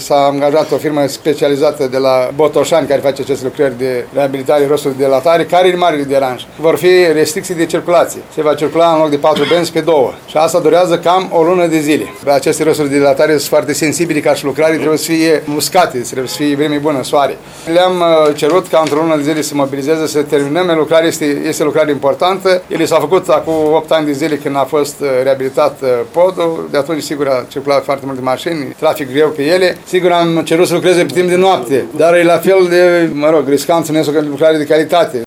s-a angajat o firmă specializată de la Botoșani care face aceste lucrări de reabilitare rosturi de dilatare. Care e marele deranj? Vor fi restricții de circulație. Se va circula în loc de 4 benzi pe 2. Și asta durează cam o lună de zile. Aceste rosturi de dilatare sunt foarte sensibile ca și lucrare, trebuie să fie uscate, trebuie să fie vreme bună, soare. Le-am cerut ca într-o lună de zile să mobilizeze, să terminăm. Lucrarea este o lucrare importantă. Ele s-au făcut acum 8 ani de zile când a fost reabilitat podul. De atunci, sigur, a circulat foarte multe mașini, trafic greu pe ele. Sigur, am cerut să lucreze pe timp de noapte, dar e la fel de, riscant să nu este o lucrare de calitate.